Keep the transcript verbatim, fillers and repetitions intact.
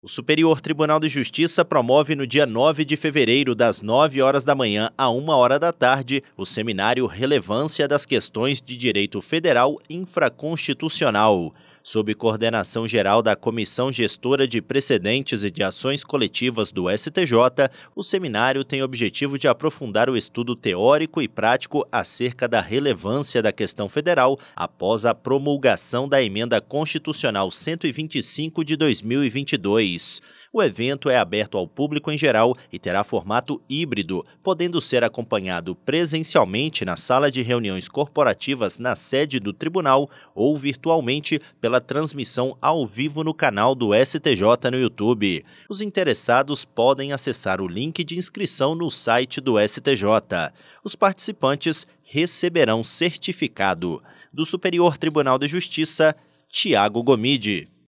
O Superior Tribunal de Justiça promove no dia nove de fevereiro, das nove horas da manhã a uma hora da tarde, o seminário Relevância das Questões de Direito Federal Infraconstitucional. Sob coordenação geral da Comissão Gestora de Precedentes e de Ações Coletivas do S T J, o seminário tem o objetivo de aprofundar o estudo teórico e prático acerca da relevância da questão federal após a promulgação da Emenda Constitucional cento e vinte e cinco de dois mil e vinte e dois. O evento é aberto ao público em geral e terá formato híbrido, podendo ser acompanhado presencialmente na sala de reuniões corporativas na sede do tribunal ou virtualmente pela transmissão ao vivo no canal do S T J no YouTube. Os interessados podem acessar o link de inscrição no site do S T J. Os participantes receberão certificado. Do Superior Tribunal de Justiça, Tiago Gomide.